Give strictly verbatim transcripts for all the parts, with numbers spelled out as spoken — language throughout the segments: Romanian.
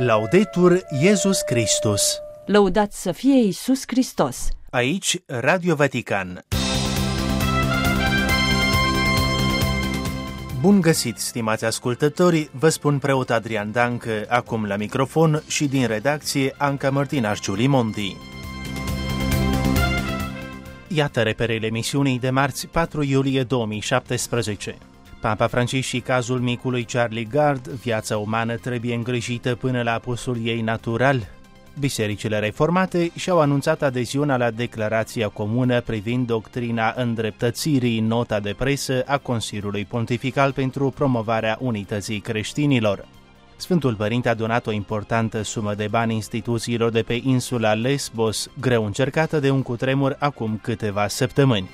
Laudetur Iesus Christus. Lăudat să fie Iisus Hristos. Aici Radio Vatican. Bun găsit, stimați ascultători, vă spun preot Adrian Dancă, acum la microfon, și din redacție Anca Mărtinaș Giulimondi. Iată reperele emisiunii de marți, patru iulie două mii șaptesprezece. Papa Francisc și cazul micului Charlie Gard, viața umană trebuie îngrijită până la apusul ei natural. Bisericile reformate și-au anunțat adeziunea la declarația comună privind doctrina îndreptățirii, nota de presă a Consiliului Pontifical pentru promovarea unității creștinilor. Sfântul Părinte a donat o importantă sumă de bani instituțiilor de pe insula Lesbos, greu încercată de un cutremur acum câteva săptămâni.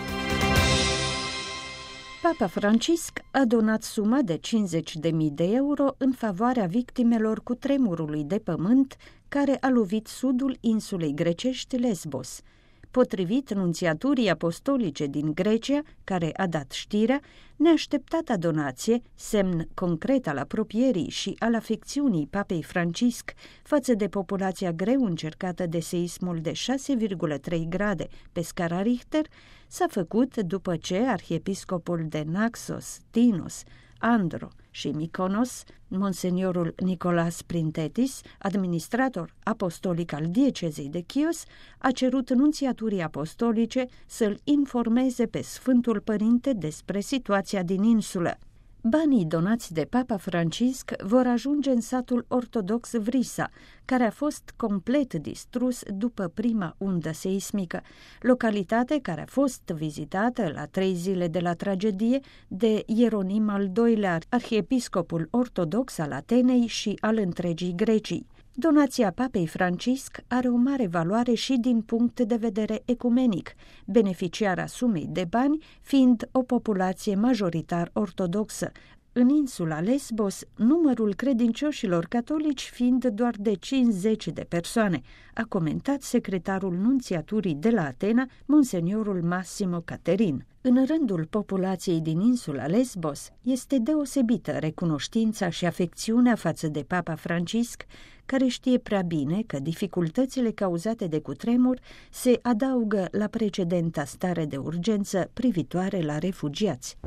Papa Francisc a donat suma de cincizeci de mii de euro în favoarea victimelor cutremurului de pământ care a lovit sudul insulei grecești Lesbos. Potrivit nunțiaturii apostolice din Grecia, care a dat știrea, neașteptata donație, semn concret al apropierii și al afecțiunii Papei Francisc față de populația greu încercată de seismul de șase virgulă trei grade pe scara Richter, s-a făcut după ce arhiepiscopul de Naxos, Tinos, Andro și Mykonos, monseniorul Nicolas Printetis, administrator apostolic al diecezei de Chios, a cerut nunțiaturii apostolice să-l informeze pe Sfântul Părinte despre situația din insulă. Banii donați de Papa Francisc vor ajunge în satul ortodox Vrisa, care a fost complet distrus după prima undă seismică, localitate care a fost vizitată la trei zile de la tragedie de Ieronim al doilea, arhiepiscopul ortodox al Atenei și al întregii Grecii. Donația Papei Francisc are o mare valoare și din punct de vedere ecumenic, beneficiara sumei de bani fiind o populație majoritar ortodoxă, în insula Lesbos, numărul credincioșilor catolici fiind doar de cincizeci de persoane, a comentat secretarul nunțiaturii de la Atena, monseniorul Massimo Caterin. În rândul populației din insula Lesbos este deosebită recunoștința și afecțiunea față de Papa Francisc, care știe prea bine că dificultățile cauzate de cutremur se adaugă la precedenta stare de urgență privitoare la refugiați.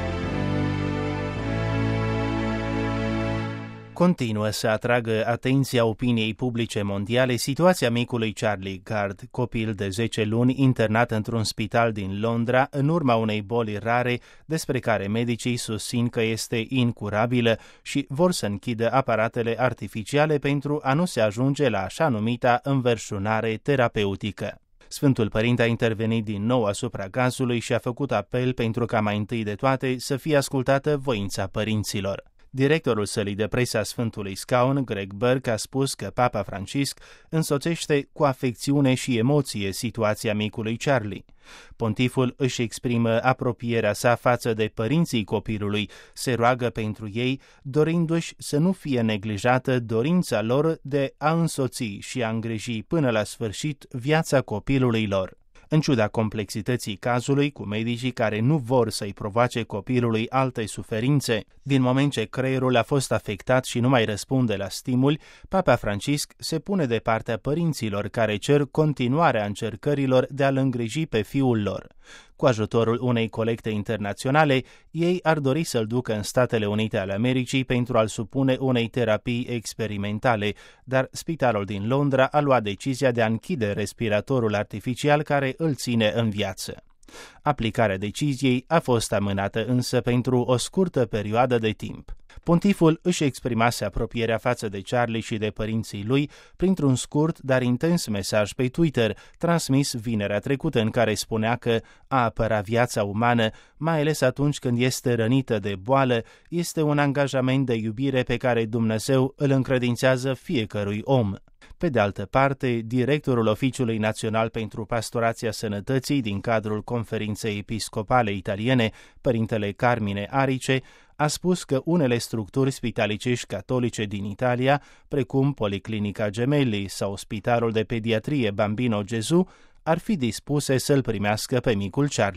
Continuă să atragă atenția opiniei publice mondiale situația micului Charlie Gard, copil de zece luni internat într-un spital din Londra în urma unei boli rare despre care medicii susțin că este incurabilă și vor să închidă aparatele artificiale pentru a nu se ajunge la așa numita înverșunare terapeutică. Sfântul Părinte a intervenit din nou asupra cazului și a făcut apel pentru ca mai întâi de toate să fie ascultată voința părinților. Directorul sălii de presă a Sfântului Scaun, Greg Burke, a spus că Papa Francisc însoțește cu afecțiune și emoție situația micului Charlie. Pontiful își exprimă apropierea sa față de părinții copilului, se roagă pentru ei, dorindu-și să nu fie neglijată dorința lor de a însoți și a îngriji până la sfârșit viața copilului lor. În ciuda complexității cazului, cu medicii care nu vor să-i provoace copilului alte suferințe, din moment ce creierul a fost afectat și nu mai răspunde la stimuli, Papa Francisc se pune de partea părinților care cer continuarea încercărilor de a-l îngriji pe fiul lor. Cu ajutorul unei colecte internaționale, ei ar dori să-l ducă în Statele Unite ale Americii pentru a-l supune unei terapii experimentale, dar spitalul din Londra a luat decizia de a închide respiratorul artificial care îl ține în viață. Aplicarea deciziei a fost amânată însă pentru o scurtă perioadă de timp. Pontiful își exprimase apropierea față de Charlie și de părinții lui printr-un scurt, dar intens mesaj pe Twitter, transmis vinerea trecută, în care spunea că a apăra viața umană, mai ales atunci când este rănită de boală, este un angajament de iubire pe care Dumnezeu îl încredințează fiecărui om. Pe de altă parte, directorul Oficiului Național pentru Pastorația Sănătății din cadrul Conferinței Episcopale Italiene, părintele Carmine Arice, a spus că unele structuri spitalicești catolice din Italia, precum Policlinica Gemelli sau Spitalul de Pediatrie Bambino Gesù, ar fi dispuse să-l primească pe micul Charlie.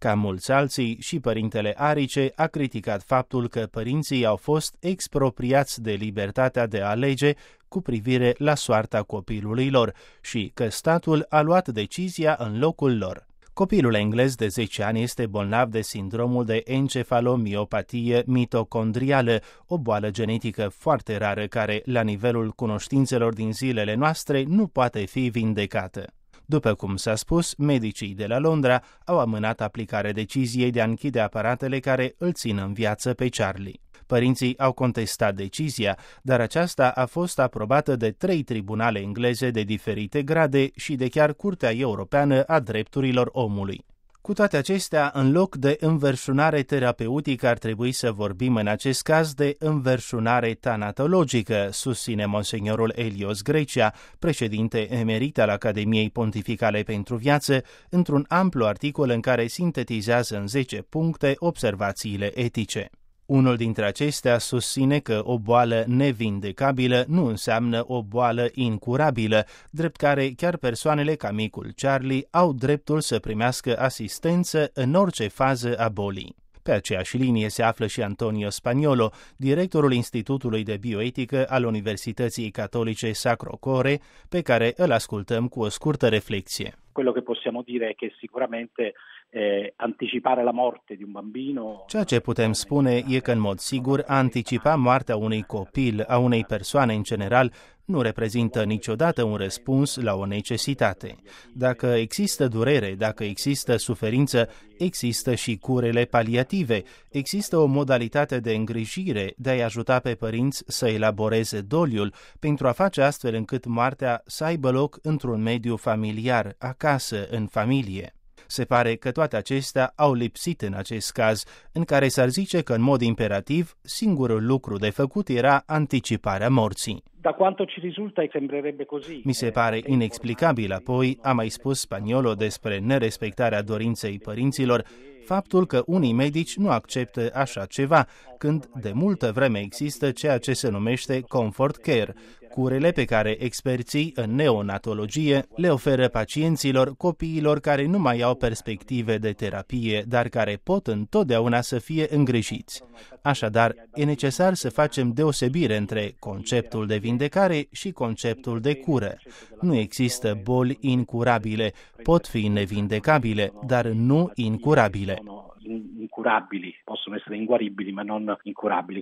Ca mulți alții, și părintele Arice a criticat faptul că părinții au fost expropriați de libertatea de a alege cu privire la soarta copilului lor și că statul a luat decizia în locul lor. Copilul englez de zece ani este bolnav de sindromul de encefalomiopatie mitocondrială, o boală genetică foarte rară care, la nivelul cunoștințelor din zilele noastre, nu poate fi vindecată. După cum s-a spus, medicii de la Londra au amânat aplicarea deciziei de a închide aparatele care îl țin în viață pe Charlie. Părinții au contestat decizia, dar aceasta a fost aprobată de trei tribunale engleze de diferite grade și de chiar Curtea Europeană a Drepturilor Omului. Cu toate acestea, în loc de înverșunare terapeutică, ar trebui să vorbim în acest caz de înverșunare tanatologică, susține monsignorul Elios Grecia, președinte emerit al Academiei Pontificale pentru Viață, într-un amplu articol în care sintetizează în zece puncte observațiile etice. Unul dintre acestea susține că o boală nevindecabilă nu înseamnă o boală incurabilă, drept care chiar persoanele ca micul Charlie au dreptul să primească asistență în orice fază a bolii. Pe aceeași linie se află și Antonio Spaniolo, directorul Institutului de Bioetică al Universității Catolice Sacro Cuore, pe care îl ascultăm cu o scurtă reflexie. Quello che possiamo dire è che sicuramente eh, anticipare la morte di un bambino. Ceea ce putem spune e că, în mod sigur, a anticipa moartea unui copil, a unei persoane în general, nu reprezintă niciodată un răspuns la o necesitate. Dacă există durere, dacă există suferință, există și curele paliative, există o modalitate de îngrijire, de a-i ajuta pe părinți să elaboreze doliul, pentru a face astfel încât moartea să aibă loc într-un mediu familiar, acasă, în familie. Se pare că toate acestea au lipsit în acest caz, în care s-ar zice că, în mod imperativ, singurul lucru de făcut era anticiparea morții. Da quanto ci risulta sembrerebbe così. Mi se pare inexplicabil, apoi, a mai spus Spaniolo despre nerespectarea dorinței părinților, faptul că unii medici nu acceptă așa ceva, când de multă vreme există ceea ce se numește comfort care, curele pe care experții în neonatologie le oferă pacienților, copiilor care nu mai au perspective de terapie, dar care pot întotdeauna să fie îngrijiți. Așadar, e necesar să facem deosebire între conceptul de vindecare și conceptul de cură. Nu există boli incurabile, pot fi nevindecabile, dar nu incurabile. Incurabili, possono essere inguaribili, ma non incurabili.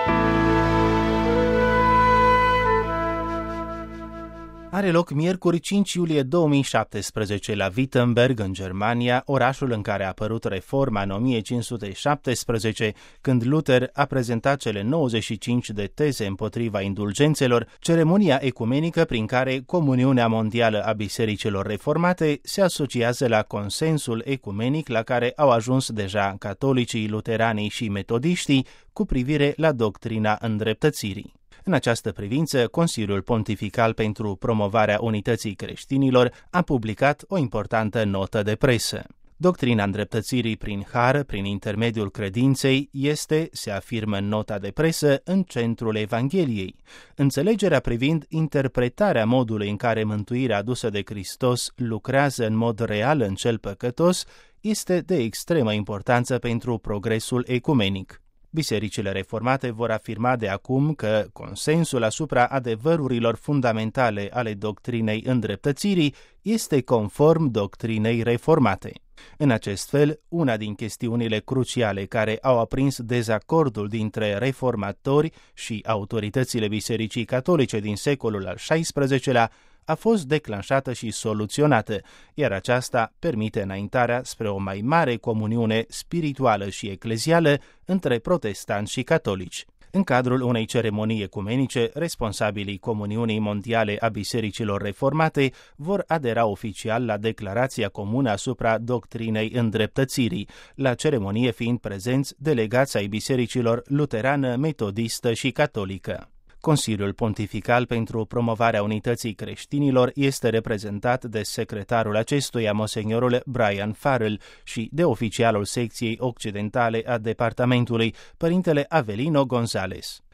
Are loc miercuri cinci iulie două mii șaptesprezece la Wittenberg, în Germania, orașul în care a apărut reforma în o mie cinci sute șaptesprezece, când Luther a prezentat cele nouăzeci și cinci de teze împotriva indulgențelor, ceremonia ecumenică prin care Comuniunea Mondială a Bisericilor Reformate se asociază la consensul ecumenic la care au ajuns deja catolicii, luteranii și metodiștii cu privire la doctrina îndreptățirii. În această privință, Consiliul Pontifical pentru Promovarea Unității Creștinilor a publicat o importantă notă de presă. Doctrina îndreptățirii prin har, prin intermediul credinței, este, se afirmă în nota de presă, în centrul Evangheliei. Înțelegerea privind interpretarea modului în care mântuirea adusă de Hristos lucrează în mod real în cel păcătos este de extremă importanță pentru progresul ecumenic. Bisericile reformate vor afirma de acum că consensul asupra adevărurilor fundamentale ale doctrinei îndreptățirii este conform doctrinei reformate. În acest fel, una din chestiunile cruciale care au aprins dezacordul dintre reformatori și autoritățile Bisericii Catolice din secolul al șaisprezecelea a fost declanșată și soluționată, iar aceasta permite înaintarea spre o mai mare comuniune spirituală și eclezială între protestanți și catolici. În cadrul unei ceremonii ecumenice, responsabilii Comuniunii Mondiale a Bisericilor Reformate vor adera oficial la declarația comună asupra doctrinei îndreptățirii, la ceremonie fiind prezenți delegați ai bisericilor luterană, metodistă și catolică. Consiliul Pontifical pentru Promovarea Unității Creștinilor este reprezentat de secretarul acestuia, monsignorul Brian Farrell, și de oficialul secției occidentale a departamentului, părintele Avelino González.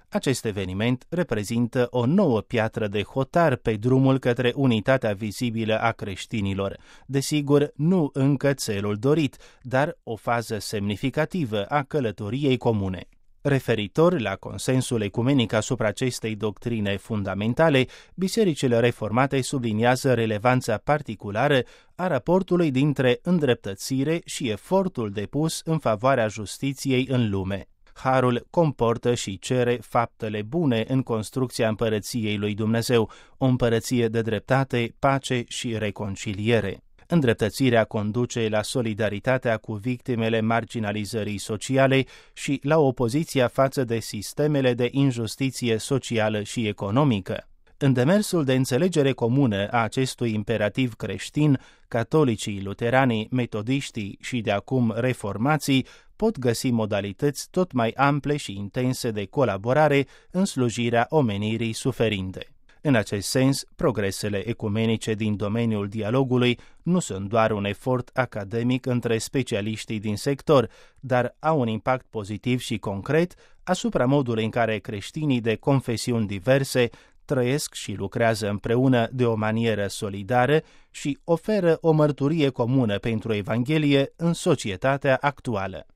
Acest eveniment reprezintă o nouă piatră de hotar pe drumul către unitatea vizibilă a creștinilor. Desigur, nu încă țelul dorit, dar o fază semnificativă a călătoriei comune. Referitor la consensul ecumenic asupra acestei doctrine fundamentale, bisericile reformate subliniază relevanța particulară a raportului dintre îndreptățire și efortul depus în favoarea justiției în lume. Harul comportă și cere faptele bune în construcția împărăției lui Dumnezeu, o împărăție de dreptate, pace și reconciliere. Îndreptățirea conduce la solidaritatea cu victimele marginalizării sociale și la opoziția față de sistemele de injustiție socială și economică. În demersul de înțelegere comună a acestui imperativ creștin, catolicii, luteranii, metodiștii și de acum reformații pot găsi modalități tot mai ample și intense de colaborare în slujirea omenirii suferinde. În acest sens, progresele ecumenice din domeniul dialogului nu sunt doar un efort academic între specialiștii din sector, dar au un impact pozitiv și concret asupra modului în care creștinii de confesiuni diverse trăiesc și lucrează împreună de o manieră solidară și oferă o mărturie comună pentru Evanghelie în societatea actuală.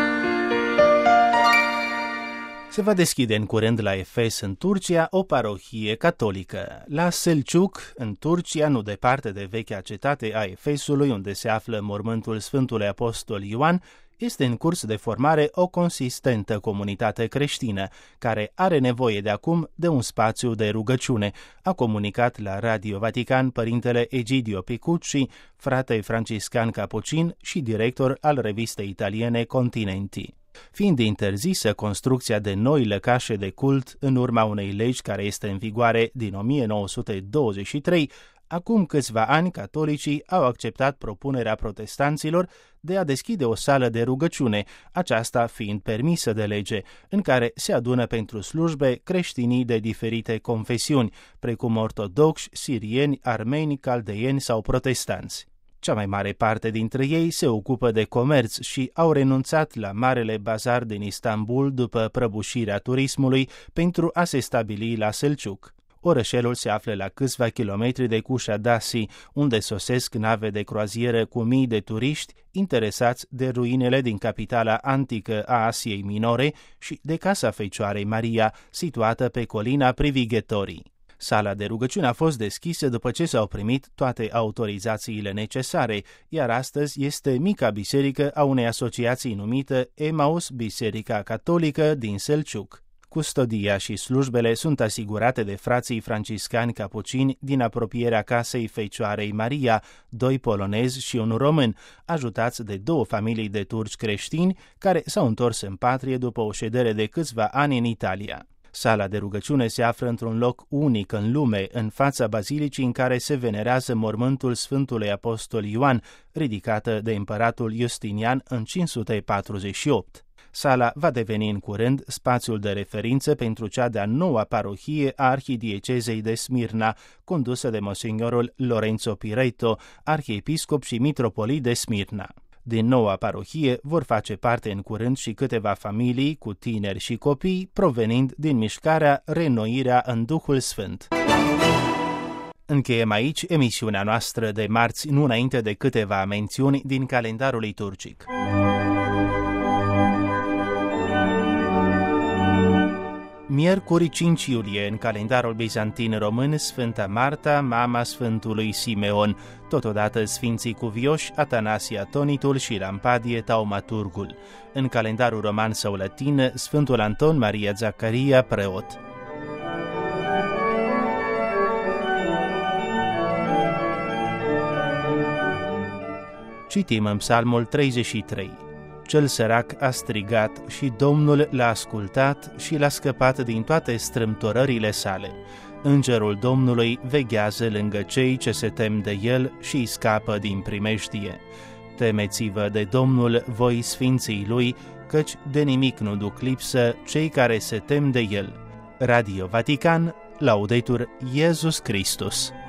Se va deschide în curând la Efes, în Turcia, o parohie catolică. La Selçuk, în Turcia, nu departe de vechea cetate a Efesului, unde se află mormântul Sfântului Apostol Ioan, este în curs de formare o consistentă comunitate creștină, care are nevoie de acum de un spațiu de rugăciune, a comunicat la Radio Vatican părintele Egidio Picucci, frate franciscan capucin și director al revistei italiene Continenti. Fiind interzisă construcția de noi lăcașe de cult în urma unei legi care este în vigoare din o mie nouă sute douăzeci și trei, acum câțiva ani catolicii au acceptat propunerea protestanților de a deschide o sală de rugăciune, aceasta fiind permisă de lege, în care se adună pentru slujbe creștinii de diferite confesiuni, precum ortodoxi, sirieni, armeni, caldeieni sau protestanți. Cea mai mare parte dintre ei se ocupă de comerț și au renunțat la marele bazar din Istanbul după prăbușirea turismului pentru a se stabili la Selçuk. Orășelul se află la câțiva kilometri de Kuşadası, unde sosesc nave de croazieră cu mii de turiști interesați de ruinele din capitala antică a Asiei Minore și de Casa Fecioarei Maria, situată pe colina Privighetorii. Sala de rugăciune a fost deschisă după ce s-au primit toate autorizațiile necesare, iar astăzi este mica biserică a unei asociații numită Emmaus Biserica Catolică din Selçuk. Custodia și slujbele sunt asigurate de frații franciscani capucini din apropierea Casei Fecioarei Maria, doi polonezi și un român, ajutați de două familii de turci creștini care s-au întors în patrie după o ședere de câțiva ani în Italia. Sala de rugăciune se află într-un loc unic în lume, în fața bazilicii în care se venerează mormântul Sfântului Apostol Ioan, ridicată de împăratul Justinian în cinci sute patruzeci și opt. Sala va deveni în curând spațiul de referință pentru cea de-a noua parohie a arhidiecezei de Smirna, condusă de monsignorul Lorenzo Pireto, arhiepiscop și mitropolit de Smirna. Din noua parohie vor face parte în curând și câteva familii cu tineri și copii provenind din mișcarea Renoirea în Duhul Sfânt. Încheiem aici emisiunea noastră de marți, nu înainte de câteva mențiuni din calendarul liturgic. Miercuri cinci iulie, în calendarul bizantin român, Sfânta Marta, mama Sfântului Simeon, totodată Sfinții Cuvioși, Atanasie Atonitul și Lampadie Taumaturgul. În calendarul roman sau latin, Sfântul Anton Maria Zaccaria, preot. Citim în Psalmul treizeci și trei. Cel sărac a strigat și Domnul l-a ascultat și l-a scăpat din toate strâmtorările sale. Îngerul Domnului veghează lângă cei ce se tem de el și îi scapă din primejdie. Temeți-vă de Domnul, voi sfinții lui, căci de nimic nu duc lipsă cei care se tem de el. Radio Vatican, Laudetur Iesus Christus.